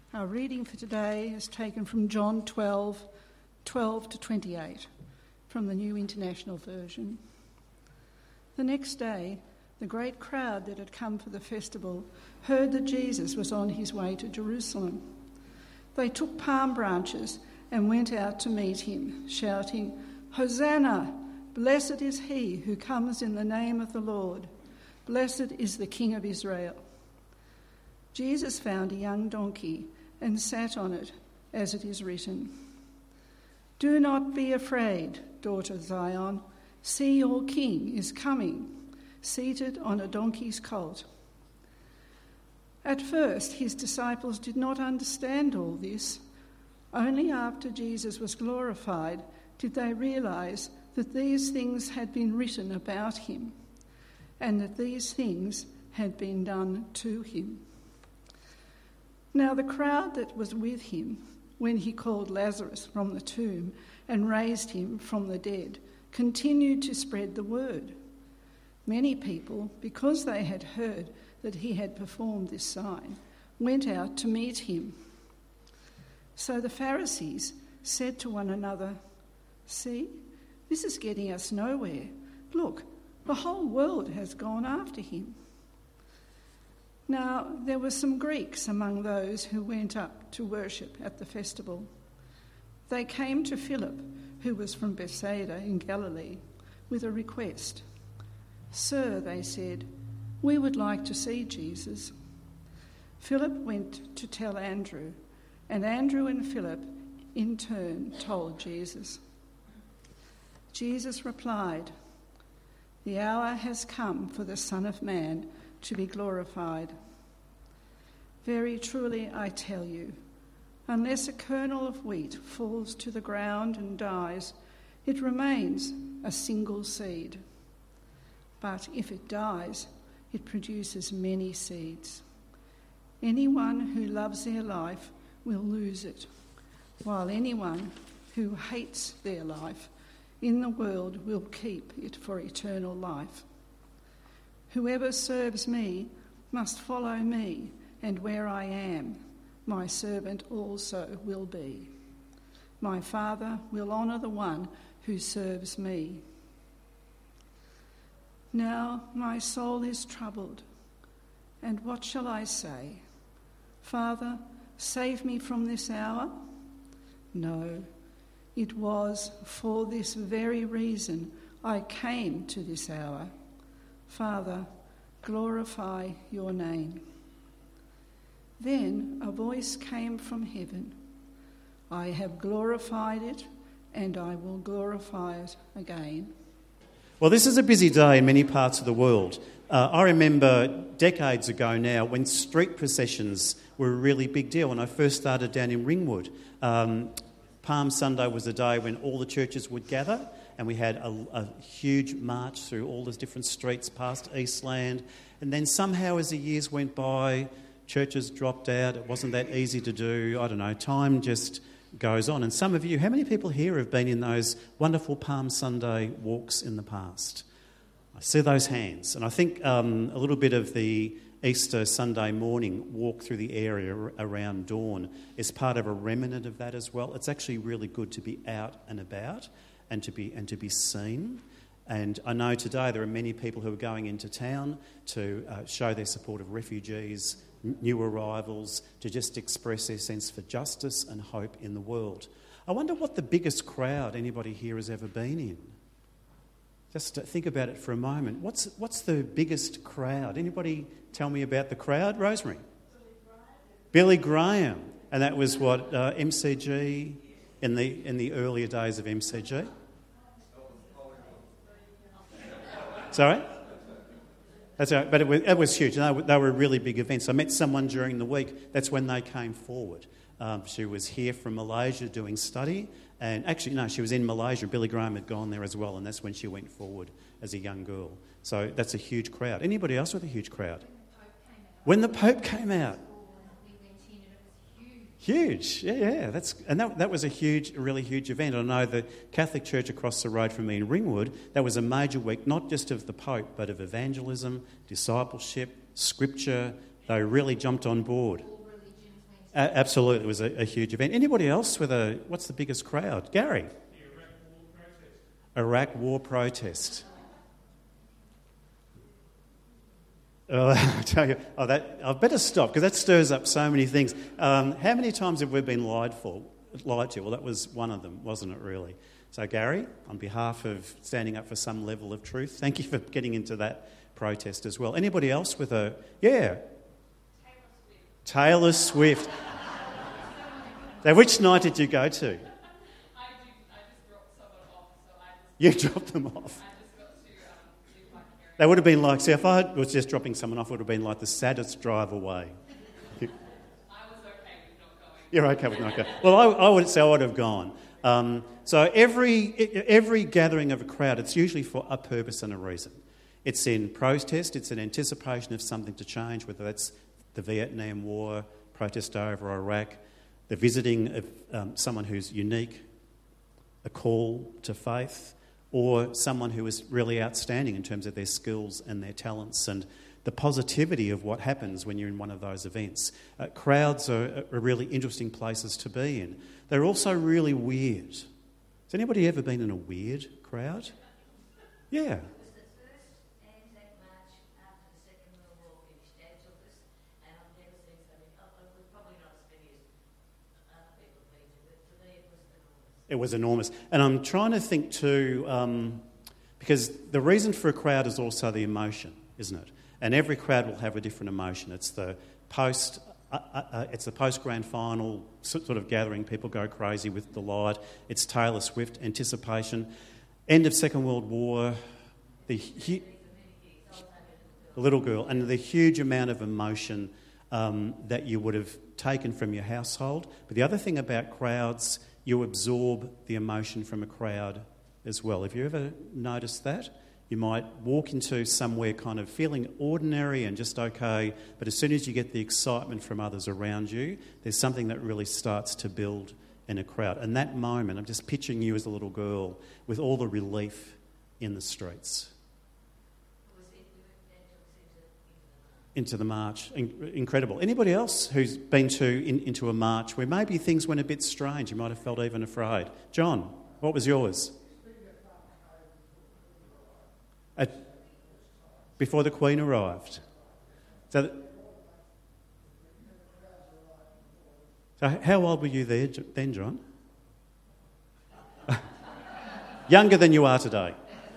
Our reading for today is taken from John 12 to 28, from the New International Version. The next day, the great crowd that had come for the festival heard that Jesus was on his way to Jerusalem. They took palm branches and went out to meet him, shouting, "Hosanna! Blessed is he who comes in the name of the Lord. Blessed is the King of Israel." Jesus found a young donkey and sat on it, as it is written, "Do not be afraid, daughter Zion. See, your king is coming, seated on a donkey's colt." At first, his disciples did not understand all this. Only after Jesus was glorified did they realize that these things had been written about him and that these things had been done to him. Now the crowd that was with him when he called Lazarus from the tomb and raised him from the dead continued to spread the word. Many people, because they had heard that he had performed this sign, went out to meet him. So the Pharisees said to one another, "See, this is getting us nowhere. Look, the whole world has gone after him." Now there were some Greeks among those who went up to worship at the festival. They came to Philip, who was from Bethsaida in Galilee, with a request. "Sir," they said, "we would like to see Jesus." Philip went to tell Andrew, and Andrew and Philip in turn told Jesus. Jesus replied, "The hour has come for the Son of Man to be glorified. Very truly I tell you, unless a kernel of wheat falls to the ground and dies, it remains a single seed. But if it dies, it produces many seeds. Anyone who loves their life will lose it, while anyone who hates their life in the world will keep it for eternal life. Whoever serves me must follow me, and where I am, my servant also will be. My Father will honour the one who serves me. Now my soul is troubled, and what shall I say? Father, save me from this hour? No, it was for this very reason I came to this hour. Father, glorify your name." Then a voice came from heaven, "I have glorified it, and I will glorify it again." Well, this is a busy day in many parts of the world. I remember decades ago now when street processions were a really big deal. When I first started down in Ringwood, Palm Sunday was a day when all the churches would gather, and we had a huge march through all the different streets past Eastland. And then somehow as the years went by, churches dropped out. It wasn't that easy to do. I don't know, time just goes on. And some of you, how many people here have been in those wonderful Palm Sunday walks in the past? I see those hands. And I think a little bit of the Easter Sunday morning walk through the area around dawn is part of a remnant of that as well. It's actually really good to be out and about and to be seen. And I know today there are many people who are going into town to show their support of refugees, new arrivals, to just express their sense for justice and hope in the world. I wonder what the biggest crowd anybody here has ever been in. Just think about it for a moment. What's the biggest crowd? Anybody tell me about the crowd? Rosemary? Billy Graham. And that was what, MCG, in the earlier days of MCG? Sorry? That's right, but it was huge. They were really big events. I met someone during the week. That's when they came forward. She was here from Malaysia doing study. And actually, no, she was in Malaysia. Billy Graham had gone there as well, and that's when she went forward as a young girl. So that's a huge crowd. Anybody else with a huge crowd? When the Pope came out. Huge, yeah. That was a really huge event. I know the Catholic Church across the road from me in Ringwood, that was a major week, not just of the Pope, but of evangelism, discipleship, scripture. They really jumped on board. Absolutely, it was a huge event. Anybody else with what's the biggest crowd? Gary? Iraq war protest. I tell you, I better stop because that stirs up so many things. How many times have we been lied to? Well, that was one of them, wasn't it, really? So, Gary, on behalf of standing up for some level of truth, thank you for getting into that protest as well. Anybody else with a... Yeah. Taylor Swift. Now, which night did you go to? I just dropped someone off. You dropped them off? I just got to do my caring. That would have been like... See, if I was just dropping someone off, it would have been like the saddest drive away. I was okay with not going. You're okay with not going. Well, I would say I would have gone. So every gathering of a crowd, it's usually for a purpose and a reason. It's in protest, it's in anticipation of something to change, whether that's the Vietnam War, protest over Iraq, the visiting of someone who's unique, a call to faith, or someone who is really outstanding in terms of their skills and their talents and the positivity of what happens when you're in one of those events. Crowds are really interesting places to be in. They're also really weird. Has anybody ever been in a weird crowd? Yeah. It was the first Anzac March after the Second World War finished. Dad took us, and I've never seen something. It was probably not as many as other people have been to, but to me it was enormous. It was enormous. And I'm trying to think too, because the reason for a crowd is also the emotion, isn't it? And every crowd will have a different emotion. It's the post-grand final sort of gathering. People go crazy with delight. It's Taylor Swift, anticipation. End of Second World War, the little girl, and the huge amount of emotion that you would have taken from your household. But the other thing about crowds, you absorb the emotion from a crowd as well. Have you ever noticed that? You might walk into somewhere kind of feeling ordinary and just okay, but as soon as you get the excitement from others around you, there's something that really starts to build in a crowd. And that moment, I'm just picturing you as a little girl with all the relief in the streets. Into the march. Incredible. Anybody else who's been into a march where maybe things went a bit strange, you might have felt even afraid? John, what was yours? Before the Queen arrived. So how old were you then, John? Younger than you are today.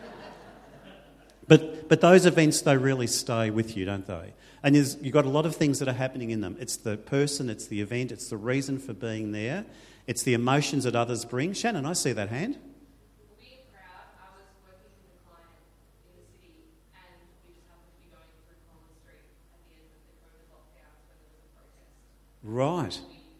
But those events, they really stay with you, don't they? And you've got a lot of things that are happening in them. It's the person, it's the event, it's the reason for being there, it's the emotions that others bring. Shannon, I see that hand. Right.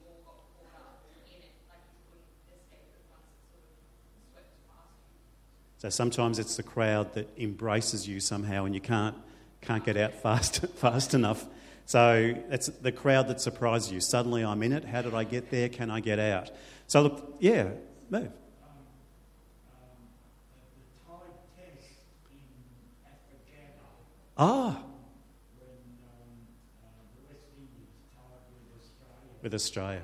So sometimes it's the crowd that embraces you somehow and you can't get out fast enough. So it's the crowd that surprises you. Suddenly I'm in it. How did I get there? Can I get out? So look, yeah, move. The Tide test in Africana. Ah. With Australia.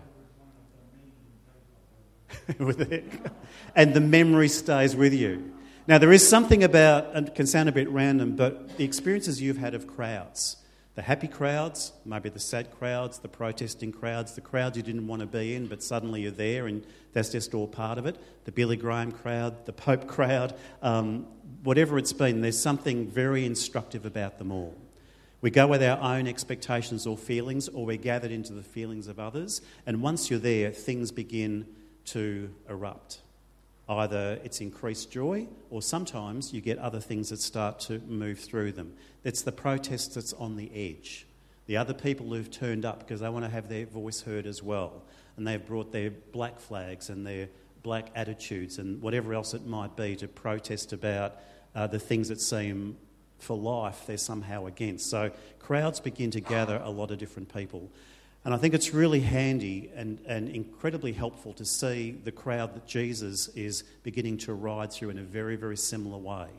And the memory stays with you. Now, there is something about, and it can sound a bit random, but the experiences you've had of crowds, the happy crowds, maybe the sad crowds, the protesting crowds, the crowds you didn't want to be in, but suddenly you're there and that's just all part of it, the Billy Graham crowd, the Pope crowd, whatever it's been, there's something very instructive about them all. We go with our own expectations or feelings, or we're gathered into the feelings of others, and once you're there, things begin to erupt. Either it's increased joy, or sometimes you get other things that start to move through them. It's the protest that's on the edge. The other people who've turned up because they want to have their voice heard as well, and they've brought their black flags and their black attitudes and whatever else it might be to protest about the things that seem for life they're somehow against. So crowds begin to gather a lot of different people. And I think it's really handy and incredibly helpful to see the crowd that Jesus is beginning to ride through in a very, very similar way.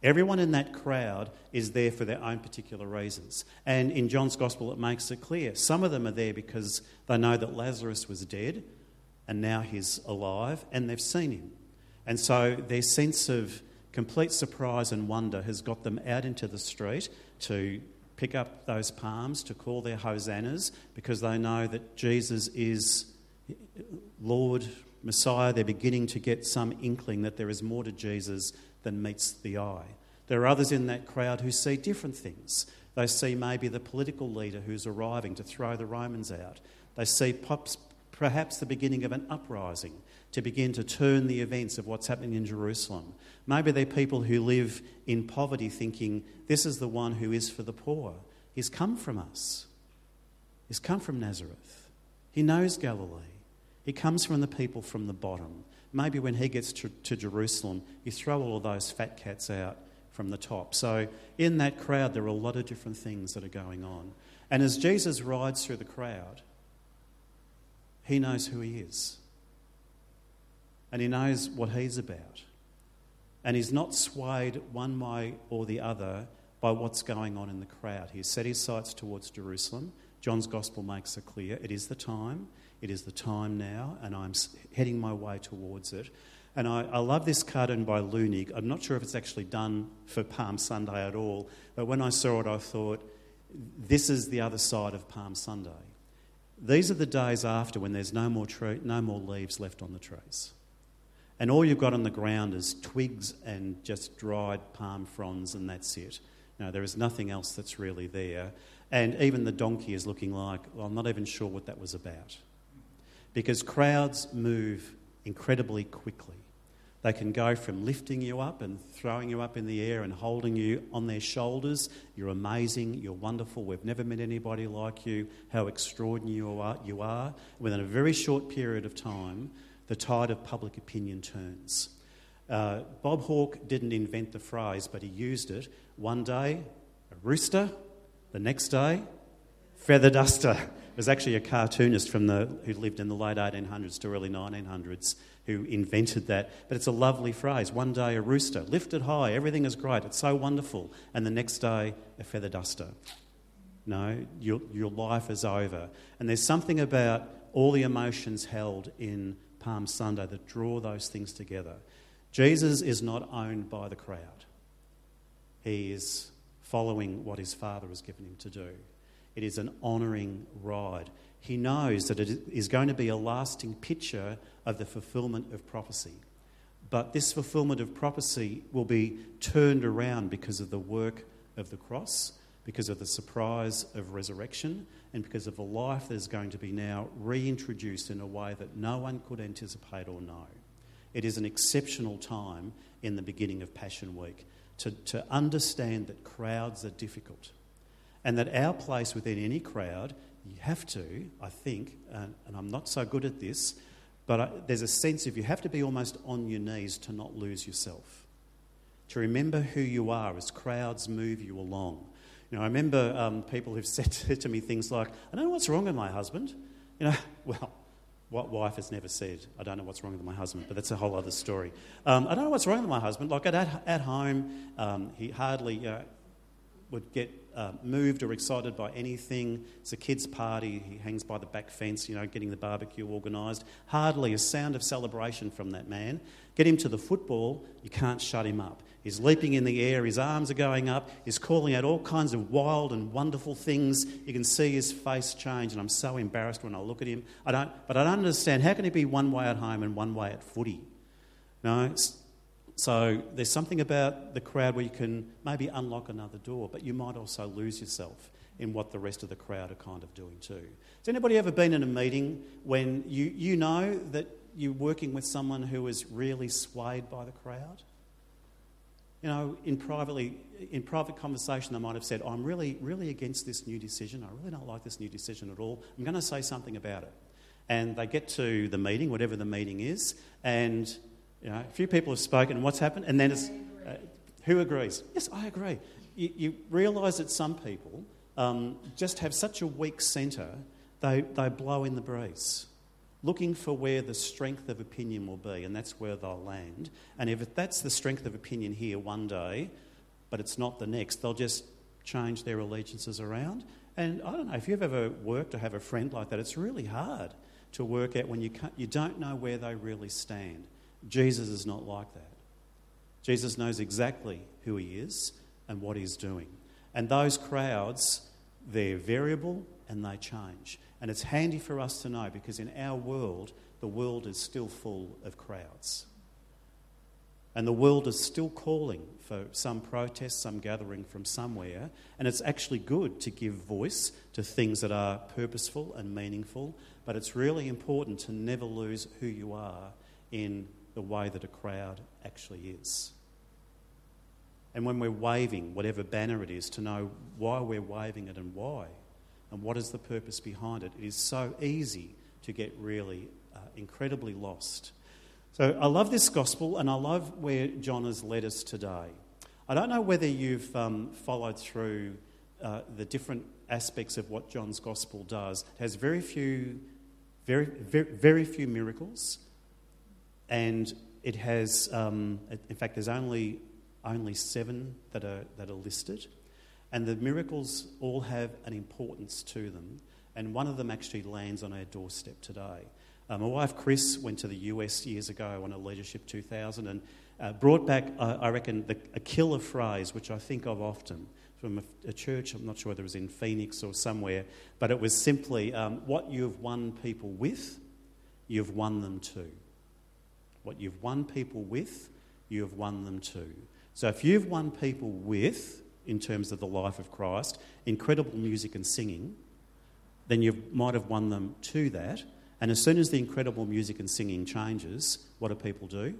Everyone in that crowd is there for their own particular reasons. And in John's Gospel, it makes it clear. Some of them are there because they know that Lazarus was dead and now he's alive and they've seen him. And so their sense of complete surprise and wonder has got them out into the street to pick up those palms, to call their hosannas, because they know that Jesus is Lord, Messiah. They're beginning to get some inkling that there is more to Jesus than meets the eye. There are others in that crowd who see different things. They see maybe the political leader who's arriving to throw the Romans out. They see perhaps the beginning of an uprising to begin to turn the events of what's happening in Jerusalem. Maybe they're people who live in poverty thinking, this is the one who is for the poor. He's come from us. He's come from Nazareth. He knows Galilee. He comes from the people from the bottom. Maybe when he gets to Jerusalem, you throw all of those fat cats out from the top. So in that crowd, there are a lot of different things that are going on. And as Jesus rides through the crowd, he knows who he is. And he knows what he's about. And he's not swayed one way or the other by what's going on in the crowd. He's set his sights towards Jerusalem. John's Gospel makes it clear. It is the time. It is the time now, and I'm heading my way towards it. And I love this cartoon by Loonig. I'm not sure if it's actually done for Palm Sunday at all, but when I saw it, I thought, this is the other side of Palm Sunday. These are the days after when there's no more leaves left on the trees. And all you've got on the ground is twigs and just dried palm fronds, and that's it. No, there is nothing else that's really there. And even the donkey is looking like, well, I'm not even sure what that was about. Because crowds move incredibly quickly. They can go from lifting you up and throwing you up in the air and holding you on their shoulders. You're amazing, you're wonderful, we've never met anybody like you, how extraordinary you are. Within a very short period of time, the tide of public opinion turns. Bob Hawke didn't invent the phrase, but he used it. One day, a rooster. The next day, feather duster. There's actually a cartoonist who lived in the late 1800s to early 1900s who invented that. But it's a lovely phrase. One day, a rooster. Lifted high. Everything is great. It's so wonderful. And the next day, a feather duster. No, your life is over. And there's something about all the emotions held in Palm Sunday that draw those things together. Jesus is not owned by the crowd. He is following what his Father has given him to do. It is an honouring ride. He knows that it is going to be a lasting picture of the fulfilment of prophecy. But this fulfilment of prophecy will be turned around because of the work of the cross, because of the surprise of resurrection, and because of a life that is going to be now reintroduced in a way that no one could anticipate or know. It is an exceptional time in the beginning of Passion Week to understand that crowds are difficult and that our place within any crowd, you have to, I think, and I'm not so good at this, but there's a sense of you have to be almost on your knees to not lose yourself, to remember who you are as crowds move you along. You know, I remember people who've said to me things like, I don't know what's wrong with my husband. You know, well, what wife has never said, I don't know what's wrong with my husband, but that's a whole other story. I don't know what's wrong with my husband. Like at home, he hardly would get moved or excited by anything. It's a kid's party. He hangs by the back fence, you know, getting the barbecue organised. Hardly a sound of celebration from that man. Get him to the football, you can't shut him up. He's leaping in the air, his arms are going up, he's calling out all kinds of wild and wonderful things. You can see his face change, and I'm so embarrassed when I look at him. But I don't understand, how can he be one way at home and one way at footy? No? So there's something about the crowd where you can maybe unlock another door, but you might also lose yourself in what the rest of the crowd are kind of doing too. Has anybody ever been in a meeting when you know that you're working with someone who is really swayed by the crowd? You know, in private conversation, they might have said, I'm really, really against this new decision. I really don't like this new decision at all. I'm going to say something about it. And they get to the meeting, whatever the meeting is, and you know, a few people have spoken, and what's happened? And then it's, who agrees? Yes, I agree. You realise that some people just have such a weak centre, they blow in the breeze, looking for where the strength of opinion will be, and that's where they'll land. And if that's the strength of opinion here one day, but it's not the next. They'll just change their allegiances around. And I don't know, if you've ever worked or have a friend like that, it's really hard to work out when you don't know where they really stand. Jesus is not like that. Jesus knows exactly who he is and what he's doing. And those crowds, they're variable and they change. And it's handy for us to know, because in our world, the world is still full of crowds. And the world is still calling for some protest, some gathering from somewhere. And it's actually good to give voice to things that are purposeful and meaningful. But it's really important to never lose who you are in the way that a crowd actually is. And when we're waving, whatever banner it is, to know why we're waving it and why. And what is the purpose behind it. It is so easy to get really incredibly lost. So I love this gospel, and I love where John has led us today. I don't know whether you've followed through the different aspects of what John's gospel does. It has very few miracles, and it has, in fact, there's only 7 that are listed, and the miracles all have an importance to them, and one of them actually lands on our doorstep today. My wife Chris went to the US years ago on a Leadership 2000 and brought back, I reckon, a killer phrase, which I think of often, from a church. I'm not sure whether it was in Phoenix or somewhere, but it was simply, what you've won people with, you've won them to. What you've won people with, you've won them to. So if you've won people with, in terms of the life of Christ, incredible music and singing, then you might have won them to that. And as soon as the incredible music and singing changes, what do people do?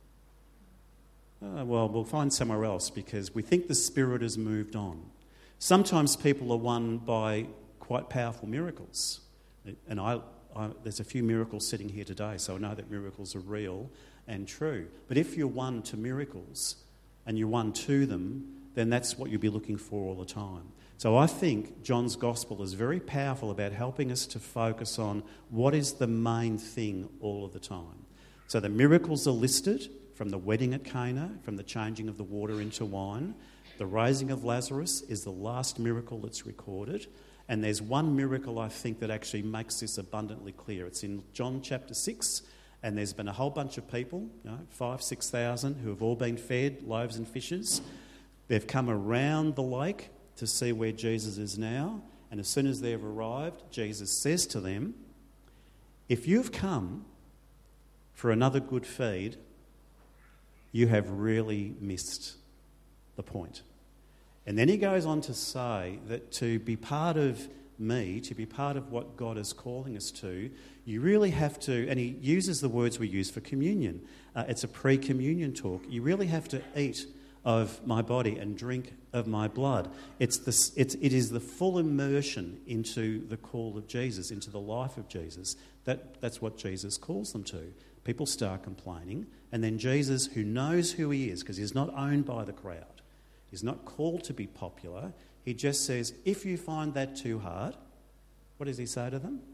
Well, we'll find somewhere else, because we think the Spirit has moved on. Sometimes people are won by quite powerful miracles. And there's a few miracles sitting here today, so I know that miracles are real and true. But if you're won to miracles and you're won to them, then that's what you'll be looking for all the time. So I think John's gospel is very powerful about helping us to focus on what is the main thing all of the time. So the miracles are listed, from the wedding at Cana, from the changing of the water into wine. The raising of Lazarus is the last miracle that's recorded. And there's one miracle, I think, that actually makes this abundantly clear. It's in John chapter 6, and there's been a whole bunch of people, 5,000-6,000, who have all been fed loaves and fishes. They've come around the lake to see where Jesus is now, and as soon as they've arrived, Jesus says to them, if you've come for another good feed, you have really missed the point. And then he goes on to say that to be part of me, to be part of what God is calling us to, you really have to, and he uses the words we use for communion. It's a pre-communion talk. You really have to eat of my body and drink of my blood. It is the full immersion into the call of Jesus, into the life of Jesus. That's what Jesus calls them to. People start complaining, and then Jesus, who knows who he is, because he's not owned by the crowd, he's not called to be popular, he just says, if you find that too hard, what does he say to them?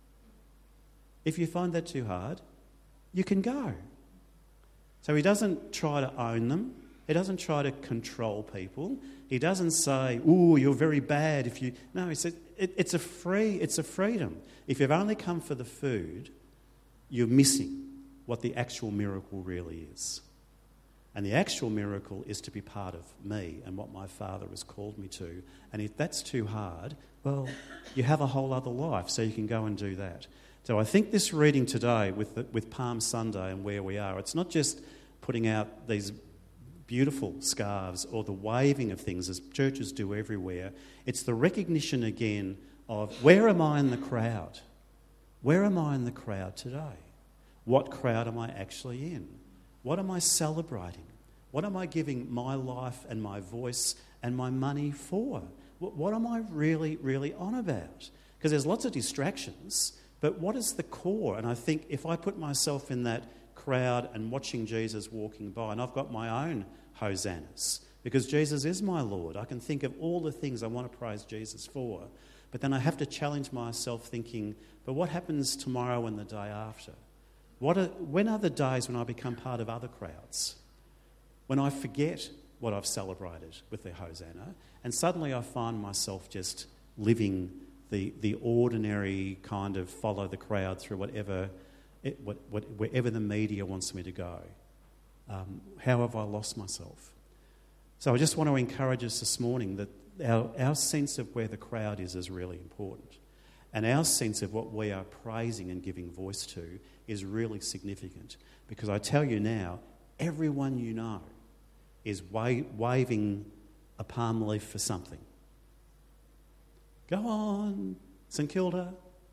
If you find that too hard, you can go. So he doesn't try to own them. He doesn't try to control people. He doesn't say, "Ooh, you're very bad if you..." No, he says it's a freedom. If you've only come for the food, you're missing what the actual miracle really is. And the actual miracle is to be part of me and what my Father has called me to. And if that's too hard, well, you have a whole other life, so you can go and do that. So I think this reading today with Palm Sunday and where we are, it's not just putting out these beautiful scarves or the waving of things as churches do everywhere. It's the recognition again of, where am I in the crowd? Where am I in the crowd today? What crowd am I actually in? What am I celebrating? What am I giving my life and my voice and my money for? What am I really, really on about? Because there's lots of distractions, but what is the core? And I think if I put myself in that crowd and watching Jesus walking by, and I've got my own hosannas, because Jesus is my Lord. I can think of all the things I want to praise Jesus for, but then I have to challenge myself thinking, but what happens tomorrow and the day after? When are the days when I become part of other crowds? When I forget what I've celebrated with their Hosanna, and suddenly I find myself just living the ordinary kind of follow the crowd through wherever the media wants me to go. How have I lost myself? So I just want to encourage us this morning that our sense of where the crowd is really important. And our sense of what we are praising and giving voice to is really significant. Because I tell you now, everyone you know is waving a palm leaf for something. Go on, St Kilda.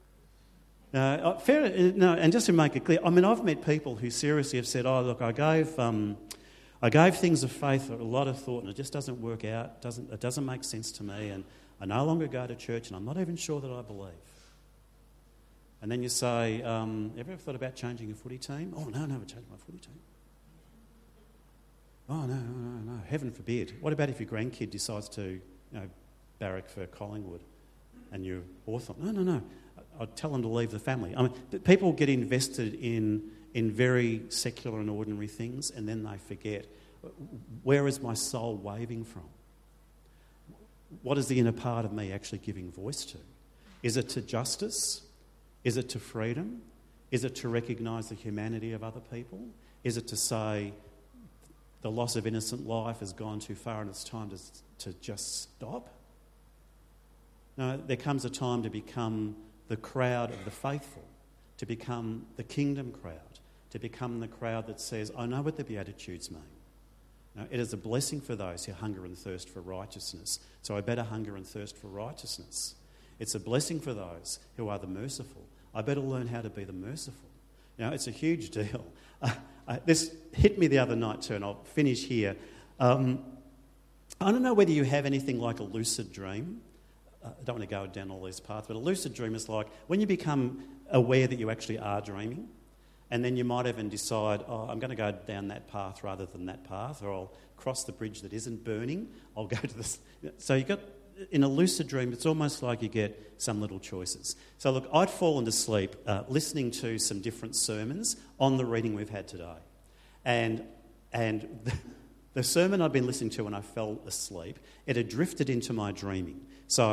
And just to make it clear, I mean, I've met people who seriously have said, "Oh, look, I gave things of faith a lot of thought, and it just doesn't work out. It doesn't make sense to me, and I no longer go to church, and I'm not even sure that I believe." And then you say, "Ever thought about changing your footy team?" "Oh, no, never changed my footy team." "Oh, no, heaven forbid." "What about if your grandkid decides to, barrack for Collingwood and you're Hawthorn?" No. I'd tell them to leave the family. I mean, people get invested in very secular and ordinary things, and then they forget, where is my soul waving from? What is the inner part of me actually giving voice to? Is it to justice? Is it to freedom? Is it to recognise the humanity of other people? Is it to say the loss of innocent life has gone too far and it's time to just stop? No, there comes a time to become the crowd of the faithful, to become the kingdom crowd, to become the crowd that says, "I know what the Beatitudes mean. Now, it is a blessing for those who hunger and thirst for righteousness, so I better hunger and thirst for righteousness. It's a blessing for those who are the merciful. I better learn how to be the merciful." It's a huge deal. This hit me the other night too, and I'll finish here. I don't know whether you have anything like a lucid dream. I don't want to go down all these paths, but a lucid dream is like when you become aware that you actually are dreaming, and then you might even decide, I'm going to go down that path rather than that path, or I'll cross the bridge that isn't burning. I'll go to this. So you got, in a lucid dream, it's almost like you get some little choices. So look, I'd fallen to sleep listening to some different sermons on the reading we've had today. And the sermon I'd been listening to when I fell asleep, it had drifted into my dreaming. So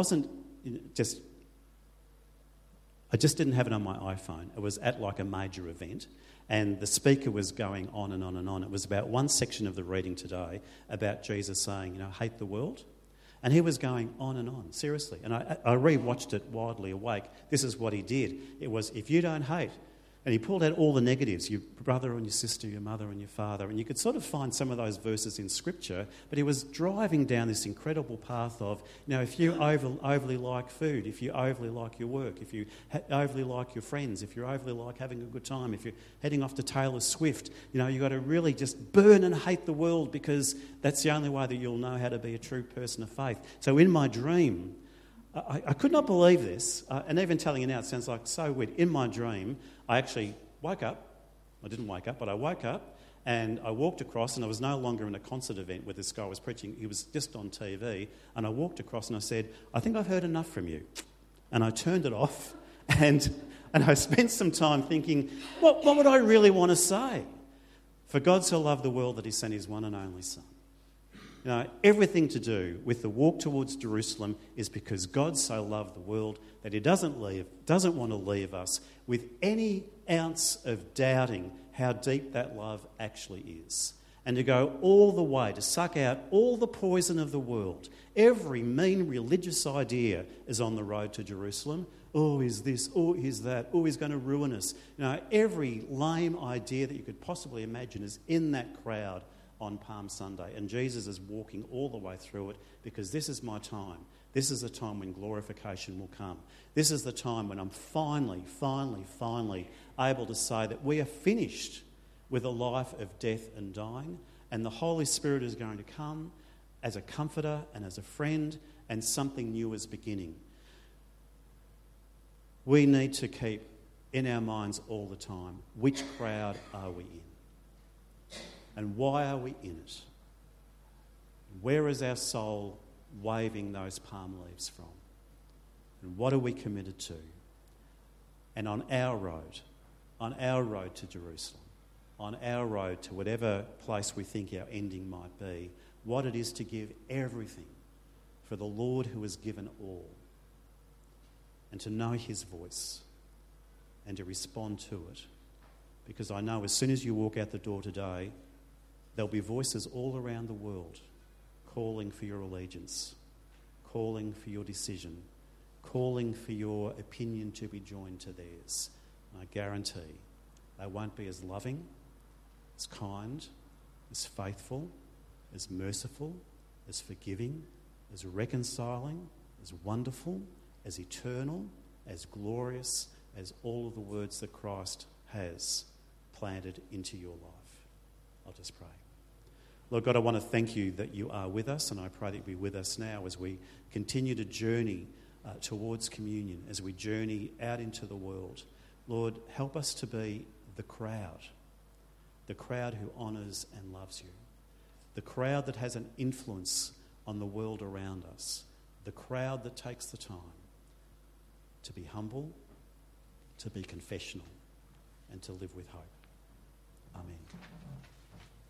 I just didn't have it on my iPhone. It was at like a major event, and the speaker was going on and on and on. It was about one section of the reading today about Jesus saying, hate the world. And he was going on and on, seriously. And I re-watched it widely awake. This is what he did. It was, if you don't hate, and he pulled out all the negatives, your brother and your sister, your mother and your father, and you could sort of find some of those verses in Scripture, but he was driving down this incredible path of, if you overly like food, if you overly like your work, if you overly like your friends, if you overly like having a good time, if you're heading off to Taylor Swift, you've got to really just burn and hate the world, because that's the only way that you'll know how to be a true person of faith. So in my dream, I could not believe this, and even telling you now, it sounds like so weird. In my dream, I actually woke up. I didn't wake up, but I woke up and I walked across, and I was no longer in a concert event where this guy was preaching. He was just on TV, and I walked across and I said, "I think I've heard enough from you." And I turned it off, and I spent some time thinking, what would I really want to say? For God so loved the world that he sent his one and only Son. Everything to do with the walk towards Jerusalem is because God so loved the world that he doesn't want to leave us with any ounce of doubting how deep that love actually is. And to go all the way, to suck out all the poison of the world. Every mean religious idea is on the road to Jerusalem. Oh, is this? Oh, is that? Oh, he's going to ruin us. Every lame idea that you could possibly imagine is in that crowd on Palm Sunday, and Jesus is walking all the way through it, because this is my time. This is the time when glorification will come. This is the time when I'm finally able to say that we are finished with a life of death and dying, and the Holy Spirit is going to come as a comforter and as a friend, and something new is beginning. We need to keep in our minds all the time, which crowd are we in? And why are we in it? Where is our soul waving those palm leaves from? And what are we committed to? And on our road to Jerusalem, on our road to whatever place we think our ending might be, what it is to give everything for the Lord who has given all, and to know his voice and to respond to it. Because I know as soon as you walk out the door today, there'll be voices all around the world calling for your allegiance, calling for your decision, calling for your opinion to be joined to theirs. And I guarantee they won't be as loving, as kind, as faithful, as merciful, as forgiving, as reconciling, as wonderful, as eternal, as glorious as all of the words that Christ has planted into your life. I'll just pray. Lord God, I want to thank you that you are with us, and I pray that you be with us now as we continue to journey towards communion, as we journey out into the world. Lord, help us to be the crowd who honours and loves you, the crowd that has an influence on the world around us, the crowd that takes the time to be humble, to be confessional, and to live with hope. Amen.